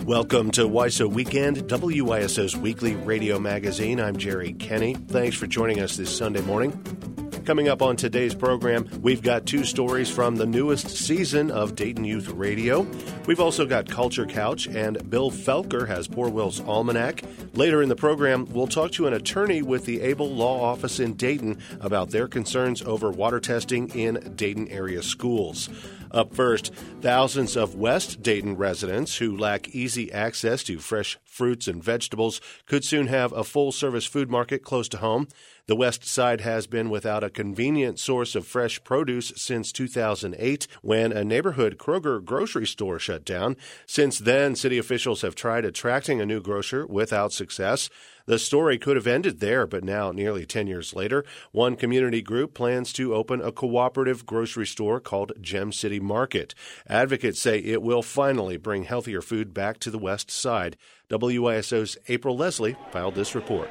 Welcome to WISO Weekend, WISO's weekly radio magazine. I'm Jerry Kenny. Thanks for joining us this Sunday morning. Coming up on today's program, we've got two stories from the newest season of Dayton Youth Radio. We've also got Culture Couch, and Bill Felker has Poor Will's Almanac. Later in the program, we'll talk to an attorney with the Able Law Office in Dayton about their concerns over water testing in Dayton area schools. Up first, thousands of West Dayton residents who lack easy access to fresh fruits and vegetables could soon have a full-service food market close to home. The West Side has been without a convenient source of fresh produce since 2008, when a neighborhood Kroger grocery store shut down. Since then, city officials have tried attracting a new grocer without success. The story could have ended there, but now, nearly 10 years later, one community group plans to open a cooperative grocery store called Gem City Market. Advocates say it will finally bring healthier food back to the West Side. WISO's April Leslie filed this report.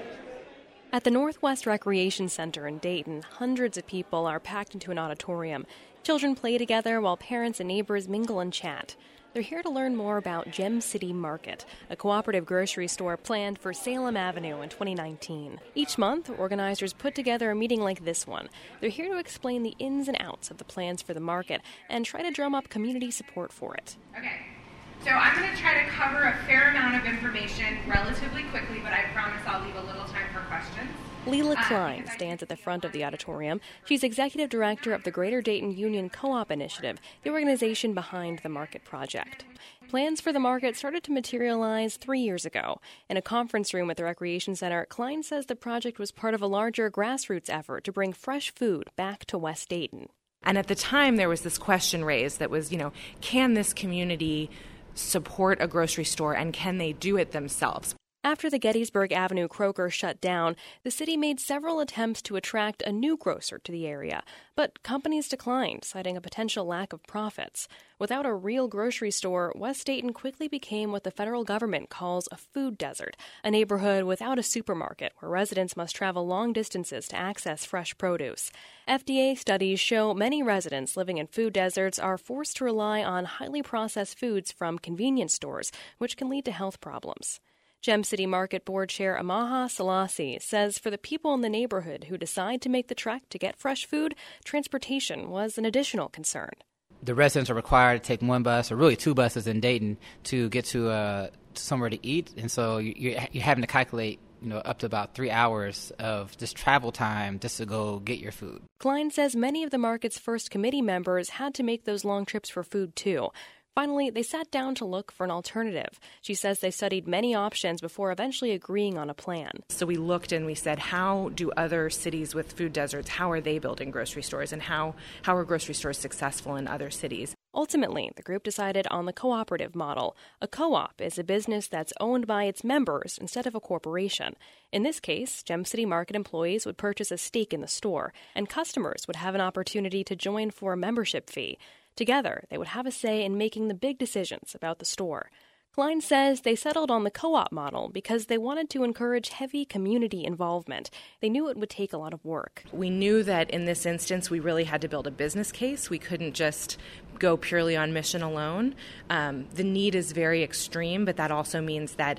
At the Northwest Recreation Center in Dayton, hundreds of people are packed into an auditorium. Children play together while parents and neighbors mingle and chat. They're here to learn more about Gem City Market, a cooperative grocery store planned for Salem Avenue in 2019. Each month, organizers put together a meeting like this one. They're here to explain the ins and outs of the plans for the market and try to drum up community support for it. Okay. So I'm going to try to cover a fair amount of information relatively quickly, but I promise I'll leave a little time for questions. Leela Klein stands at the front of the auditorium. She's executive director of the Greater Dayton Union Co-op Initiative, the organization behind the Market Project. Plans for the market started to materialize 3 years ago. In a conference room at the Recreation Center, Klein says the project was part of a larger grassroots effort to bring fresh food back to West Dayton. And at the time, there was this question raised that was, can this community support a grocery store, and can they do it themselves? After the Gettysburg Avenue Kroger shut down, the city made several attempts to attract a new grocer to the area, but companies declined, citing a potential lack of profits. Without a real grocery store, West Dayton quickly became what the federal government calls a food desert, a neighborhood without a supermarket where residents must travel long distances to access fresh produce. FDA studies show many residents living in food deserts are forced to rely on highly processed foods from convenience stores, which can lead to health problems. Gem City Market Board Chair Amaha Selassie says for the people in the neighborhood who decide to make the trek to get fresh food, transportation was an additional concern. The residents are required to take one bus, or really two buses in Dayton, to get to somewhere to eat, and so you're having to calculate up to about 3 hours of just travel time just to go get your food. Klein says many of the market's first committee members had to make those long trips for food, too. Finally, they sat down to look for an alternative. She says they studied many options before eventually agreeing on a plan. So we looked and we said, how do other cities with food deserts, how are they building grocery stores, and how are grocery stores successful in other cities? Ultimately, the group decided on the cooperative model. A co-op is a business that's owned by its members instead of a corporation. In this case, Gem City Market employees would purchase a stake in the store, and customers would have an opportunity to join for a membership fee. Together, they would have a say in making the big decisions about the store. Klein says they settled on the co-op model because they wanted to encourage heavy community involvement. They knew it would take a lot of work. We knew that in this instance, we really had to build a business case. We couldn't just go purely on mission alone. The need is very extreme, but that also means that,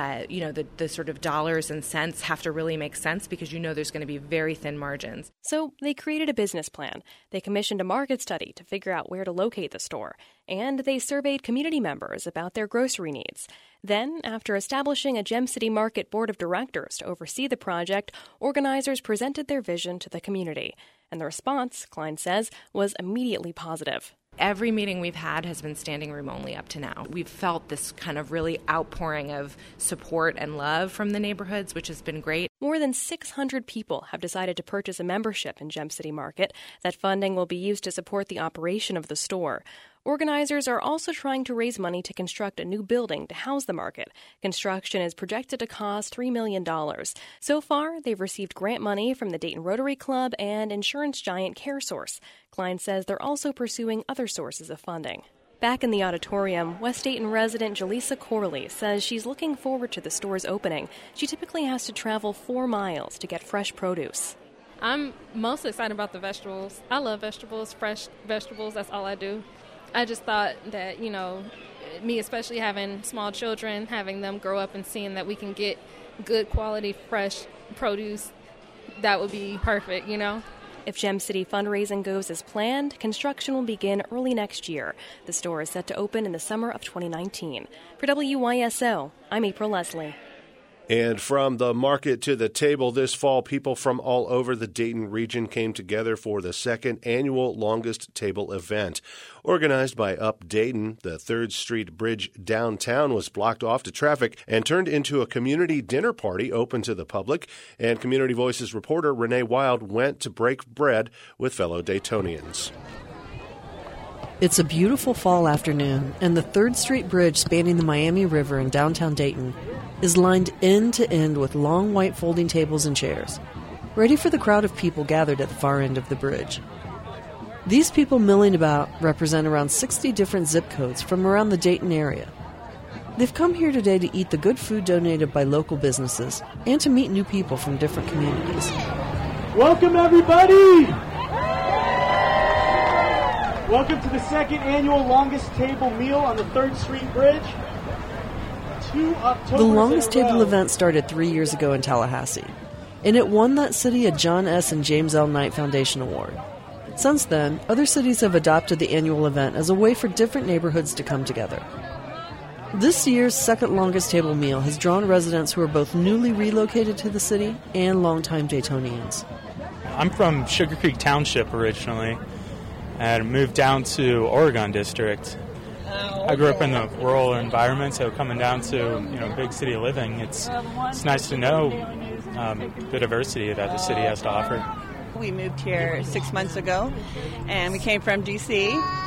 the sort of dollars and cents have to really make sense because there's going to be very thin margins. So they created a business plan. They commissioned a market study to figure out where to locate the store. And they surveyed community members about their grocery needs. Then, after establishing a Gem City Market Board of Directors to oversee the project, organizers presented their vision to the community. And the response, Klein says, was immediately positive. Every meeting we've had has been standing room only up to now. We've felt this kind of really outpouring of support and love from the neighborhoods, which has been great. More than 600 people have decided to purchase a membership in Gem City Market. That funding will be used to support the operation of the store. Organizers are also trying to raise money to construct a new building to house the market. Construction is projected to cost $3 million. So far, they've received grant money from the Dayton Rotary Club and insurance giant CareSource. Klein says they're also pursuing other sources of funding. Back in the auditorium, West Dayton resident Jaleesa Corley says she's looking forward to the store's opening. She typically has to travel 4 miles to get fresh produce. I'm most excited about the vegetables. I love vegetables, fresh vegetables. That's all I do. I just thought that, me especially having small children, having them grow up and seeing that we can get good quality, fresh produce, that would be perfect, If Gem City fundraising goes as planned, construction will begin early next year. The store is set to open in the summer of 2019. For WYSO, I'm April Leslie. And from the market to the table this fall, people from all over the Dayton region came together for the second annual Longest Table event. Organized by Up Dayton, the 3rd Street Bridge downtown was blocked off to traffic and turned into a community dinner party open to the public. And Community Voices reporter Renee Wild went to break bread with fellow Daytonians. It's a beautiful fall afternoon, and the 3rd Street Bridge spanning the Miami River in downtown Dayton is lined end to end with long white folding tables and chairs, ready for the crowd of people gathered at the far end of the bridge. These people milling about represent around 60 different zip codes from around the Dayton area. They've come here today to eat the good food donated by local businesses and to meet new people from different communities. Welcome, everybody! Welcome to the second annual Longest Table meal on the 3rd Street Bridge. The Longest Table event started 3 years ago in Tallahassee, and it won that city a John S. and James L. Knight Foundation Award. Since then, other cities have adopted the annual event as a way for different neighborhoods to come together. This year's second Longest Table meal has drawn residents who are both newly relocated to the city and longtime Daytonians. I'm from Sugar Creek Township originally, and moved down to Oregon District. I grew up in the rural environment, so coming down to big city living, it's nice to know the diversity that the city has to offer. We moved here 6 months ago, and we came from D.C.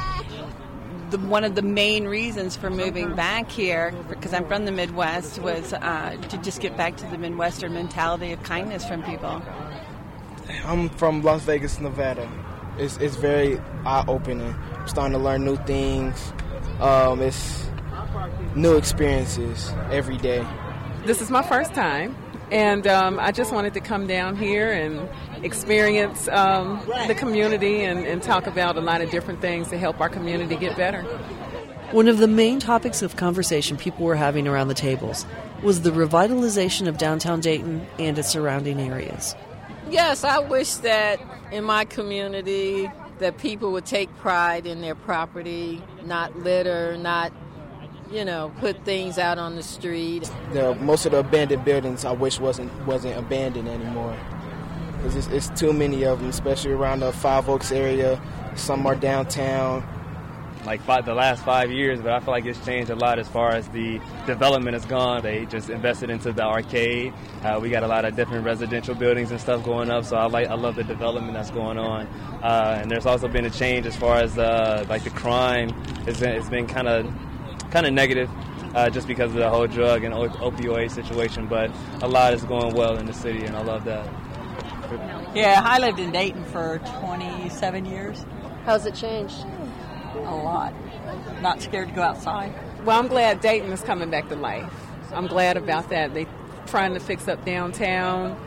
One of the main reasons for moving back here, because I'm from the Midwest, was to just get back to the Midwestern mentality of kindness from people. I'm from Las Vegas, Nevada. It's very eye-opening. I'm starting to learn new things. It's new experiences every day. This is my first time, and I just wanted to come down here and experience the community and talk about a lot of different things to help our community get better. One of the main topics of conversation people were having around the tables was the revitalization of downtown Dayton and its surrounding areas. Yes, I wish that in my community that people would take pride in their property, not litter, not, put things out on the street. Most of the abandoned buildings I wish wasn't abandoned anymore. Because it's too many of them, especially around the Five Oaks area. Some are downtown. The last 5 years, but I feel like it's changed a lot as far as the development has gone. They just invested into the arcade. We got a lot of different residential buildings and stuff going up, so I love the development that's going on. And there's also been a change as far as the crime. It's been kind of negative just because of the whole drug and opioid situation, but a lot is going well in the city, and I love that. Yeah, I lived in Dayton for 27 years. How's it changed? A lot. Not scared to go outside. Well, I'm glad Dayton is coming back to life. I'm glad about that. They're trying to fix up downtown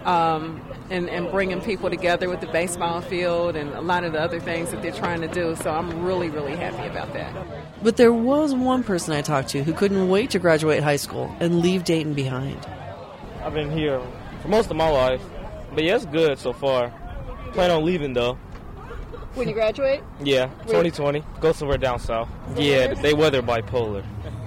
and bringing people together with the baseball field and a lot of the other things that they're trying to do. So I'm really, really happy about that. But there was one person I talked to who couldn't wait to graduate high school and leave Dayton behind. I've been here for most of my life. But yeah, it's good so far. Plan on leaving, though. When you graduate? Yeah, 2020. Go somewhere down south. Yeah, they weather bipolar.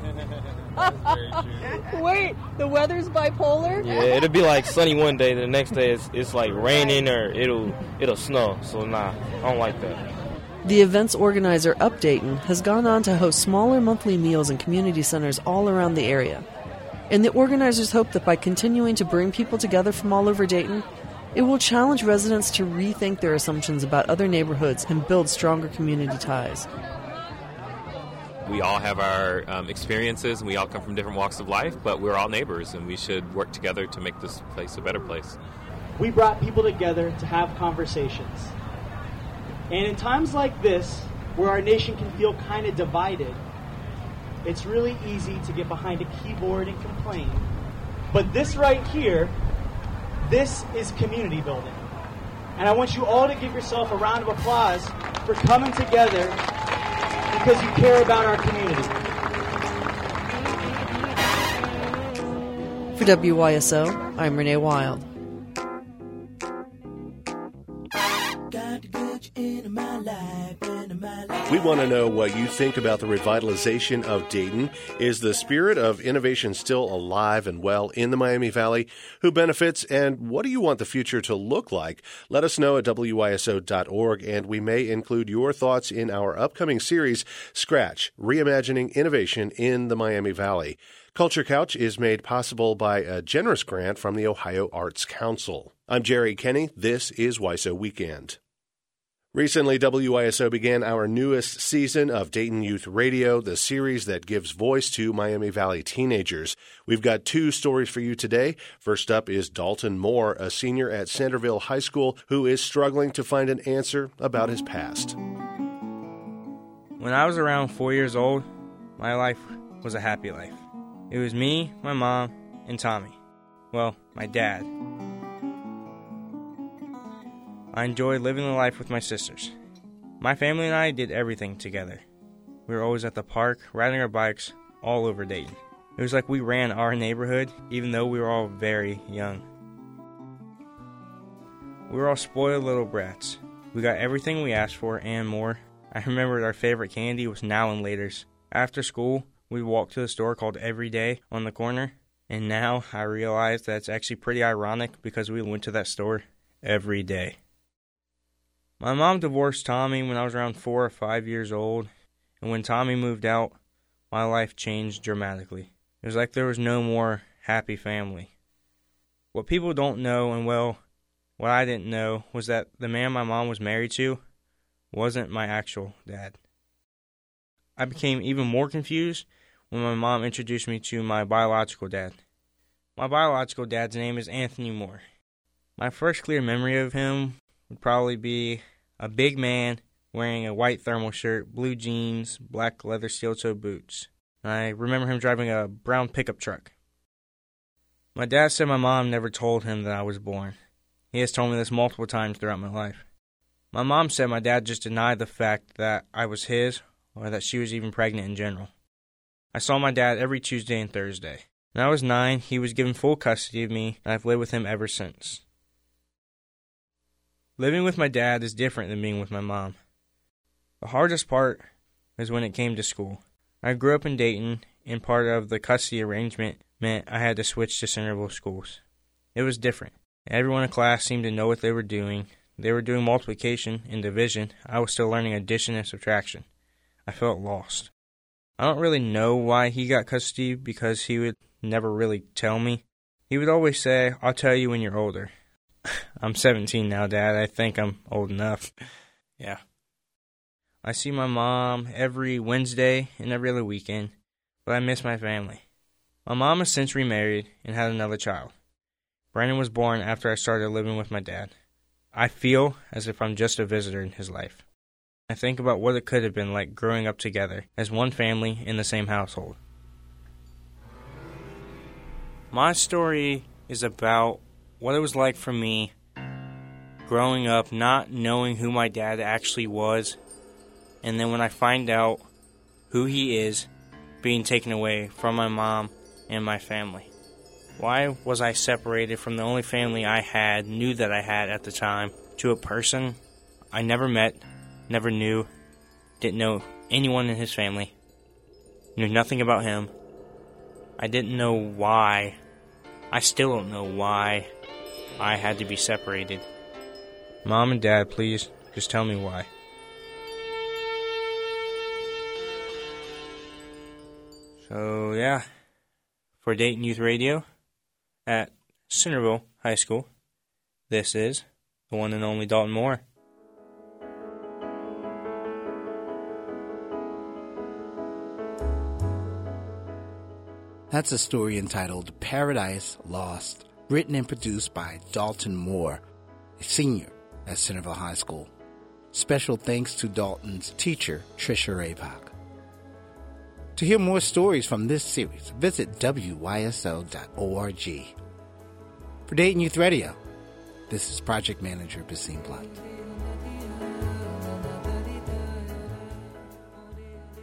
Wait, the weather's bipolar? Yeah, it'll be like sunny one day, the next day it's like raining or it'll snow. So nah, I don't like that. The event's organizer, Up Dayton, has gone on to host smaller monthly meals in community centers all around the area. And the organizers hope that by continuing to bring people together from all over Dayton, it will challenge residents to rethink their assumptions about other neighborhoods and build stronger community ties. We all have our experiences, and we all come from different walks of life, but we're all neighbors, and we should work together to make this place a better place. We brought people together to have conversations. And in times like this, where our nation can feel kind of divided, it's really easy to get behind a keyboard and complain. But this right here, this is community building. And I want you all to give yourself a round of applause for coming together because you care about our community. For WYSO, I'm Renee Wild. We want to know what you think about the revitalization of Dayton. Is the spirit of innovation still alive and well in the Miami Valley? Who benefits, and what do you want the future to look like? Let us know at WYSO.org, and we may include your thoughts in our upcoming series, Scratch, Reimagining Innovation in the Miami Valley. Culture Couch is made possible by a generous grant from the Ohio Arts Council. I'm Jerry Kenny. This is WYSO Weekend. Recently, WYSO began our newest season of Dayton Youth Radio, the series that gives voice to Miami Valley teenagers. We've got 2 stories for you today. First up is Dalton Moore, a senior at Centerville High School, who is struggling to find an answer about his past. When I was around 4 years old, my life was a happy life. It was me, my mom, and Tommy. Well, my dad. I enjoyed living the life with my sisters. My family and I did everything together. We were always at the park, riding our bikes, all over Dayton. It was like we ran our neighborhood, even though we were all very young. We were all spoiled little brats. We got everything we asked for and more. I remembered our favorite candy was Now and Laters. After school, we walked to the store called Every Day on the corner, and now I realize that it's actually pretty ironic because we went to that store every day. My mom divorced Tommy when I was around 4 or 5 years old, and when Tommy moved out, my life changed dramatically. It was like there was no more happy family. What people don't know, and well, what I didn't know, was that the man my mom was married to wasn't my actual dad. I became even more confused when my mom introduced me to my biological dad. My biological dad's name is Anthony Moore. My first clear memory of him would probably be a big man wearing a white thermal shirt, blue jeans, black leather steel-toe boots. I remember him driving a brown pickup truck. My dad said my mom never told him that I was born. He has told me this multiple times throughout my life. My mom said my dad just denied the fact that I was his or that she was even pregnant in general. I saw my dad every Tuesday and Thursday. When I was 9, he was given full custody of me, and I've lived with him ever since. Living with my dad is different than being with my mom. The hardest part is when it came to school. I grew up in Dayton, and part of the custody arrangement meant I had to switch to Centerville schools. It was different. Everyone in class seemed to know what they were doing. They were doing multiplication and division. I was still learning addition and subtraction. I felt lost. I don't really know why he got custody because he would never really tell me. He would always say, "I'll tell you when you're older." I'm 17 now, Dad. I think I'm old enough. Yeah. I see my mom every Wednesday and every other weekend, but I miss my family. My mom has since remarried and had another child. Brandon was born after I started living with my dad. I feel as if I'm just a visitor in his life. I think about what it could have been like growing up together as one family in the same household. My story is about what it was like for me growing up not knowing who my dad actually was, and then when I find out who he is, being taken away from my mom and my family. Why was I separated from the only family I knew that I had at the time, to a person I never met, never knew, didn't know anyone in his family, knew nothing about him. I didn't know why. I still don't know why I had to be separated. Mom and Dad, please, just tell me why. So, yeah, for Dayton Youth Radio at Centerville High School, this is the one and only Dalton Moore. That's a story entitled Paradise Lost, written and produced by Dalton Moore, a senior at Centerville High School. Special thanks to Dalton's teacher, Trisha Rabach. To hear more stories from this series, visit WYSO.org. For Dayton Youth Radio, this is Project Manager Basim Blunt.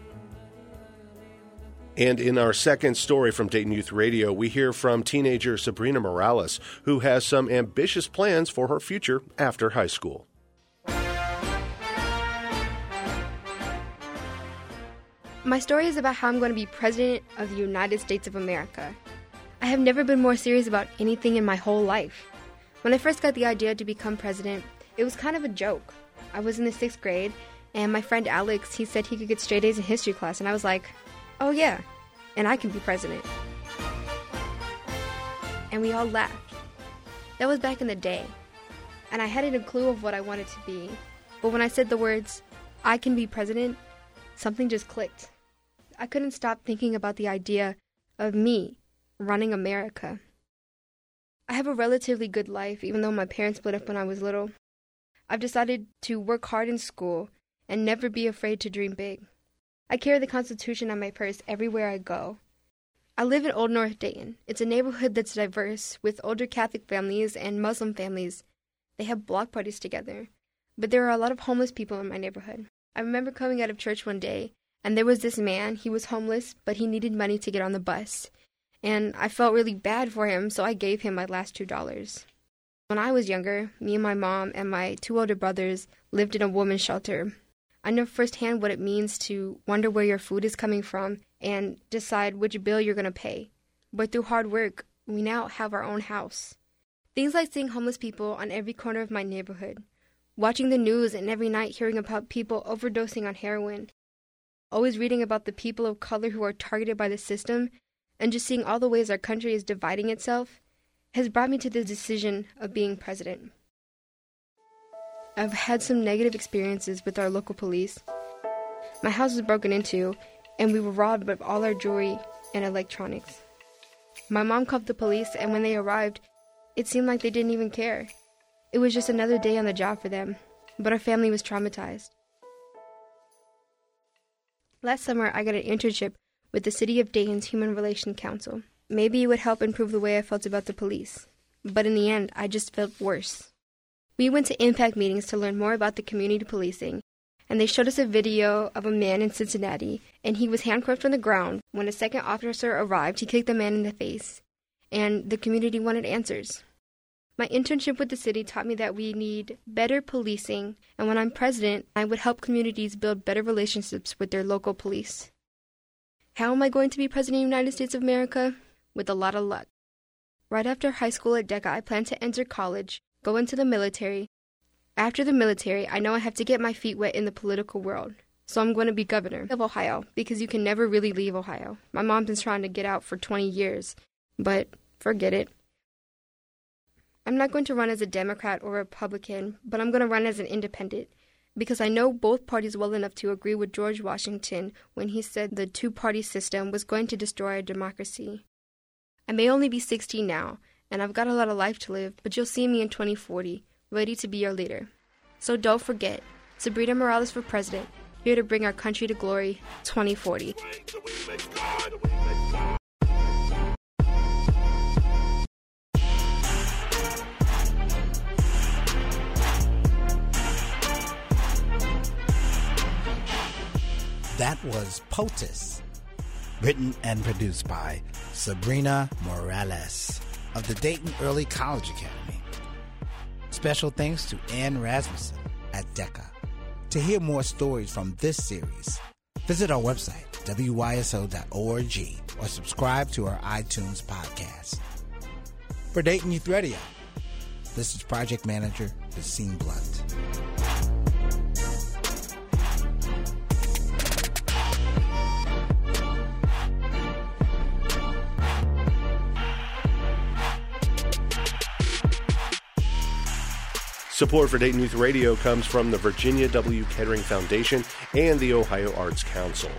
And in our second story from Dayton Youth Radio, we hear from teenager Sabrina Morales, who has some ambitious plans for her future after high school. My story is about how I'm going to be President of the United States of America. I have never been more serious about anything in my whole life. When I first got the idea to become president, it was kind of a joke. I was in the 6th grade, and my friend Alex, he said he could get straight A's in history class, and I was like, oh yeah, and I can be president. And we all laughed. That was back in the day, and I hadn't a clue of what I wanted to be. But when I said the words, I can be president, something just clicked. I couldn't stop thinking about the idea of me running America. I have a relatively good life, even though my parents split up when I was little. I've decided to work hard in school and never be afraid to dream big. I carry the Constitution on my purse everywhere I go. I live in Old North Dayton. It's a neighborhood that's diverse, with older Catholic families and Muslim families. They have block parties together. But there are a lot of homeless people in my neighborhood. I remember coming out of church one day, and there was this man. He was homeless, but he needed money to get on the bus. And I felt really bad for him, so I gave him my last $2. When I was younger, me and my mom and my 2 older brothers lived in a women's shelter. I know firsthand what it means to wonder where your food is coming from and decide which bill you're going to pay. But through hard work, we now have our own house. Things like seeing homeless people on every corner of my neighborhood, watching the news and every night hearing about people overdosing on heroin, always reading about the people of color who are targeted by the system, and just seeing all the ways our country is dividing itself, has brought me to the decision of being president. I've had some negative experiences with our local police. My house was broken into, and we were robbed of all our jewelry and electronics. My mom called the police, and when they arrived, it seemed like they didn't even care. It was just another day on the job for them, but our family was traumatized. Last summer, I got an internship with the City of Dayton's Human Relations Council. Maybe it would help improve the way I felt about the police, but in the end, I just felt worse. We went to impact meetings to learn more about the community policing, and they showed us a video of a man in Cincinnati, and he was handcuffed on the ground. When a second officer arrived, he kicked the man in the face, and the community wanted answers. My internship with the city taught me that we need better policing, and when I'm president, I would help communities build better relationships with their local police. How am I going to be president of the United States of America? With a lot of luck. Right after high school at DECA, I plan to enter college, go into the military. After the military, I know I have to get my feet wet in the political world. So I'm going to be governor of Ohio, because you can never really leave Ohio. My mom's been trying to get out for 20 years, but forget it. I'm not going to run as a Democrat or Republican, but I'm going to run as an independent, because I know both parties well enough to agree with George Washington when he said the two-party system was going to destroy our democracy. I may only be 16 now, and I've got a lot of life to live, but you'll see me in 2040, ready to be your leader. So don't forget, Sabrina Morales for president, here to bring our country to glory, 2040. That was POTUS, written and produced by Sabrina Morales of the Dayton Early College Academy. Special thanks to Ann Rasmussen at DECA. To hear more stories from this series, visit our website, wyso.org, or subscribe to our iTunes podcast. For Dayton Youth Radio, this is Project Manager Basine Blunt. Support for Dayton Youth Radio comes from the Virginia W. Kettering Foundation and the Ohio Arts Council.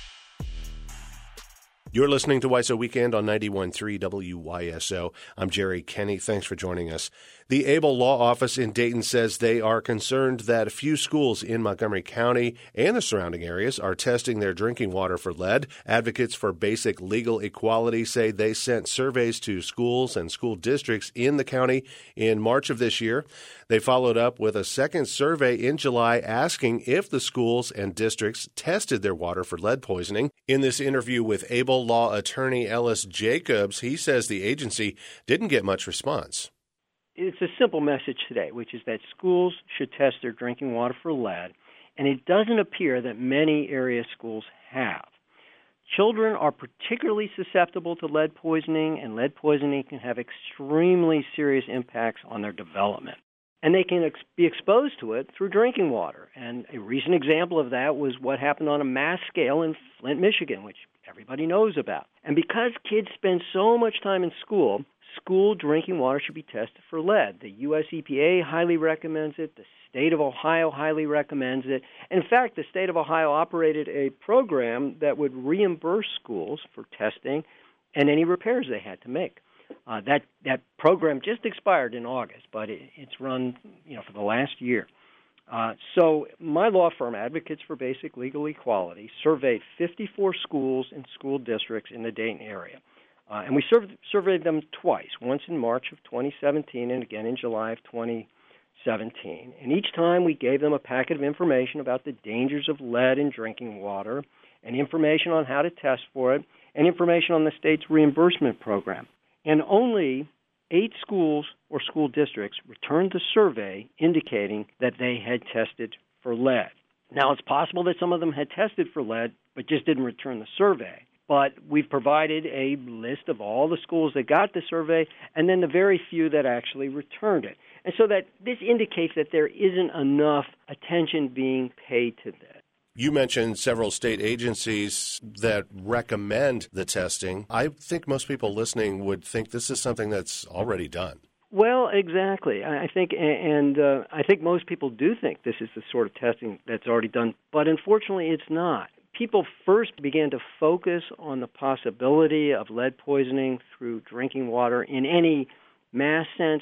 You're listening to WYSO Weekend on 91.3 WYSO. I'm Jerry Kenny. Thanks for joining us. The Able Law Office in Dayton says they are concerned that a few schools in Montgomery County and the surrounding areas are testing their drinking water for lead. Advocates for basic legal equality say they sent surveys to schools and school districts in the county in March of this year. They followed up with a second survey in July asking if the schools and districts tested their water for lead poisoning. In this interview with Able environmental law attorney Ellis Jacobs. He says the agency didn't get much response. It's a simple message today, which is that schools should test their drinking water for lead, and it doesn't appear that many area schools have. Children are particularly susceptible to lead poisoning, and lead poisoning can have extremely serious impacts on their development. And they can be exposed to it through drinking water. And a recent example of that was what happened on a mass scale in Flint, Michigan, which everybody knows about. And because kids spend so much time in school, school drinking water should be tested for lead. The U.S. EPA highly recommends it. The state of Ohio highly recommends it. In fact, the state of Ohio operated a program that would reimburse schools for testing and any repairs they had to make. That program just expired in August, but it's run for the last year. So my law firm, Advocates for Basic Legal Equality, surveyed 54 schools and school districts in the Dayton area. And we surveyed them twice, once in March of 2017 and again in July of 2017. And each time we gave them a packet of information about the dangers of lead in drinking water and information on how to test for it and information on the state's reimbursement program. And only 8 schools or school districts returned the survey indicating that they had tested for lead. Now, it's possible that some of them had tested for lead but just didn't return the survey. But we've provided a list of all the schools that got the survey and then the very few that actually returned it. And so that this indicates that there isn't enough attention being paid to this. You mentioned several state agencies that recommend the testing. I think most people listening would think this is something that's already done. Well, exactly. I think most people do think this is the sort of testing that's already done, but unfortunately it's not. People first began to focus on the possibility of lead poisoning through drinking water in any mass sense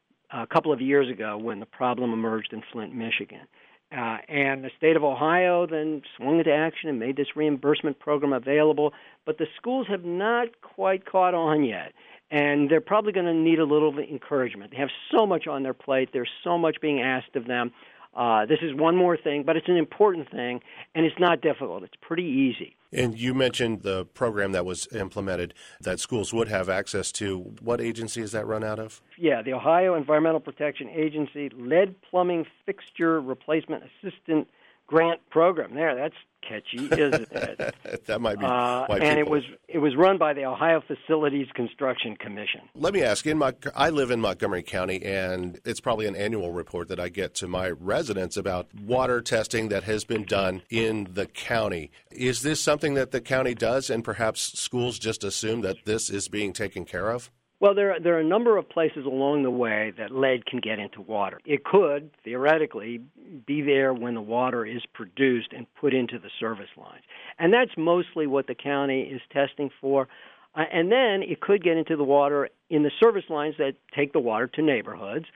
a couple of years ago when the problem emerged in Flint, Michigan. And the state of Ohio then swung into action and made this reimbursement program available, but the schools have not quite caught on yet, and they're probably going to need a little encouragement. They have so much on their plate. There's so much being asked of them. This is one more thing, but it's an important thing, and it's not difficult. It's pretty easy. And you mentioned the program that was implemented that schools would have access to. What agency is that run out of? Yeah, the Ohio Environmental Protection Agency Lead Plumbing Fixture Replacement Assistant Grant Program. There, that's catchy, isn't it? That might be. And it was run by the Ohio Facilities Construction Commission. Let me ask, I live in Montgomery County, and it's probably an annual report that I get to my residents about water testing that has been done in the county. Is this something that the county does, and perhaps schools just assume that this is being taken care of? Well, there are a number of places along the way that lead can get into water. It could, theoretically, be there when the water is produced and put into the service lines. And that's mostly what the county is testing for. And then it could get into the water in the service lines that take the water to neighborhoods.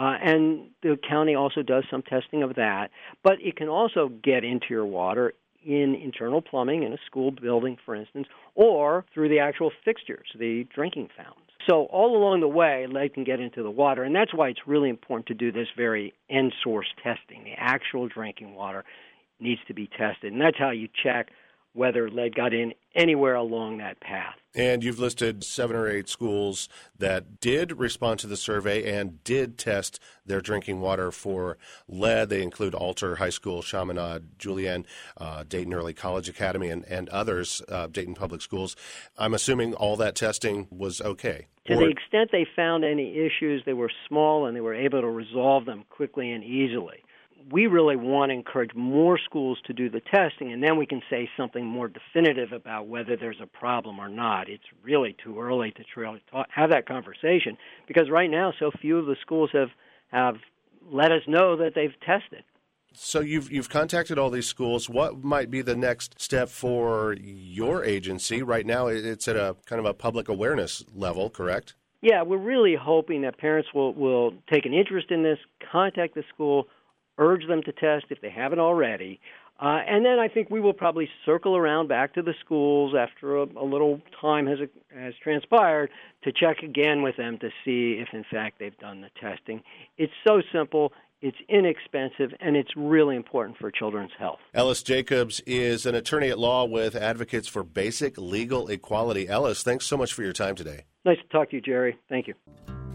And the county also does some testing of that. But it can also get into your water in internal plumbing in a school building, for instance, or through the actual fixtures, the drinking fountains. So all along the way, lead can get into the water, and that's why it's really important to do this very end-source testing. The actual drinking water needs to be tested, and that's how you check whether lead got in anywhere along that path. And you've listed 7 or 8 schools that did respond to the survey and did test their drinking water for lead. They include Alter High School, Chaminade, Julienne, Dayton Early College Academy, and others, Dayton Public Schools. I'm assuming all that testing was okay. To the extent they found any issues, they were small and they were able to resolve them quickly and easily. We really want to encourage more schools to do the testing, and then we can say something more definitive about whether there's a problem or not. It's really too early to try to have that conversation because right now so few of the schools have let us know that they've tested. So you've contacted all these schools. What might be the next step for your agency? Right now it's at a kind of a public awareness level, correct? Yeah, we're really hoping that parents will take an interest in this, contact the school, urge them to test if they haven't already. And then I think we will probably circle around back to the schools after a little time has transpired to check again with them to see if, in fact, they've done the testing. It's so simple. it's inexpensive, and it's really important for children's health. Ellis Jacobs is an attorney at law with Advocates for Basic Legal Equality. Ellis, thanks so much for your time today. Nice to talk to you, Jerry. Thank you.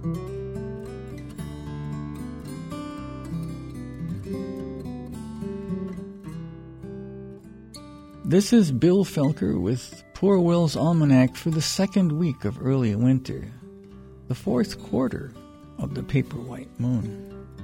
This is Bill Felker with Poor Will's Almanac for the second week of early winter, the fourth quarter of the Paperwhite Moon.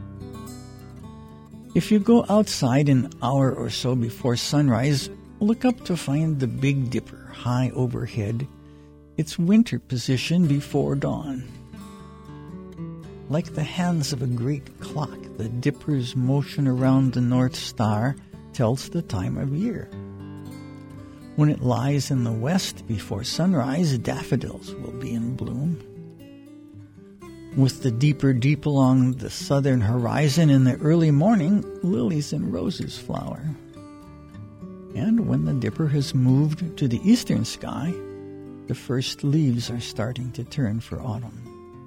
If you go outside an hour or so before sunrise, look up to find the Big Dipper high overhead, its winter position before dawn. Like the hands of a great clock, the Dipper's motion around the North Star tells the time of year. When it lies in the west before sunrise, daffodils will be in bloom. With the deeper deep along the southern horizon in the early morning, lilies and roses flower. And when the Dipper has moved to the eastern sky, the first leaves are starting to turn for autumn.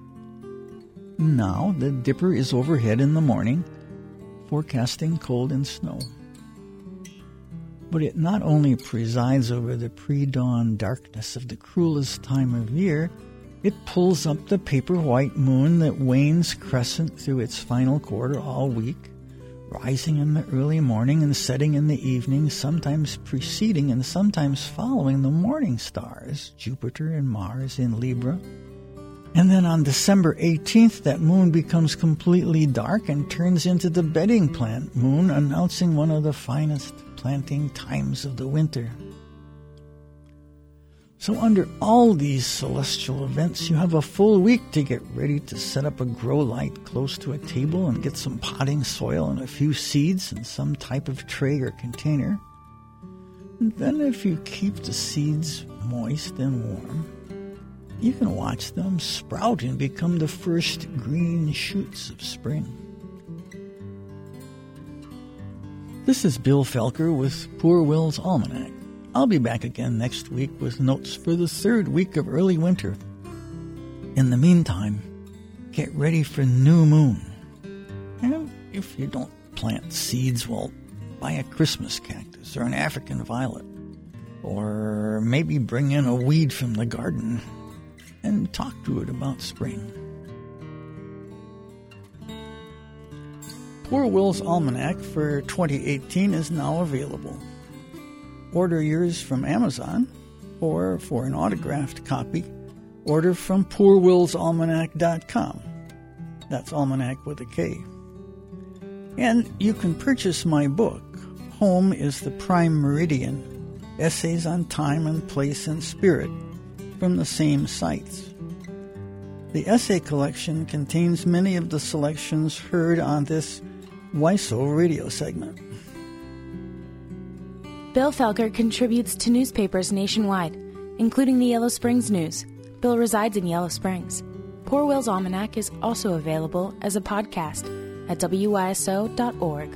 Now the Dipper is overhead in the morning, forecasting cold and snow. But it not only presides over the pre-dawn darkness of the cruelest time of year, it pulls up the Paperwhite Moon that wanes crescent through its final quarter all week, rising in the early morning and setting in the evening, sometimes preceding and sometimes following the morning stars, Jupiter and Mars in Libra. And then on December 18th, that moon becomes completely dark and turns into the bedding plant moon, announcing one of the finest planting times of the winter. So under all these celestial events, you have a full week to get ready to set up a grow light close to a table and get some potting soil and a few seeds in some type of tray or container. And then if you keep the seeds moist and warm, you can watch them sprout and become the first green shoots of spring. This is Bill Felker with Poor Will's Almanac. I'll be back again next week with notes for the third week of early winter. In the meantime, get ready for New Moon. And if you don't plant seeds, well, buy a Christmas cactus or an African violet. Or maybe bring in a weed from the garden and talk to it about spring. Poor Will's Almanac for 2018 is now available. Order yours from Amazon, or for an autographed copy, order from PoorWillsAlmanac.com. That's almanac with a K. And you can purchase my book, Home is the Prime Meridian, Essays on Time and Place and Spirit, from the same sites. The essay collection contains many of the selections heard on this WISO radio segment. Bill Felker contributes to newspapers nationwide, including the Yellow Springs News. Bill resides in Yellow Springs. Poor Will's Almanac is also available as a podcast at WYSO.org.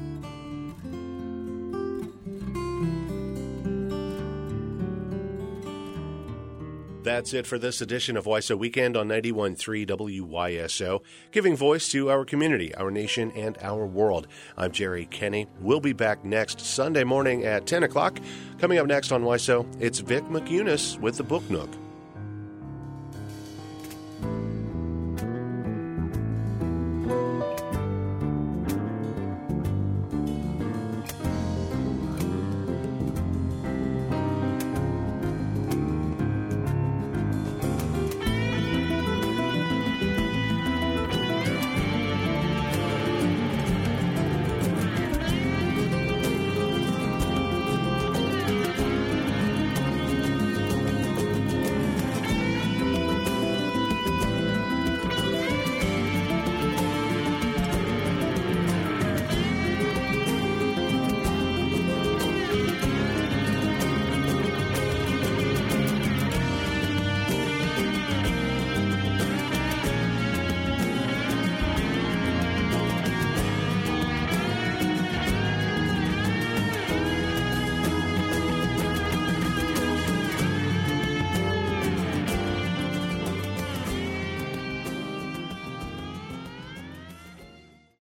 That's it for this edition of WISO Weekend on 91.3 WYSO, giving voice to our community, our nation, and our world. I'm Jerry Kenny. We'll be back next Sunday morning at 10 o'clock. Coming up next on WISO, it's Vic McUnis with the Book Nook.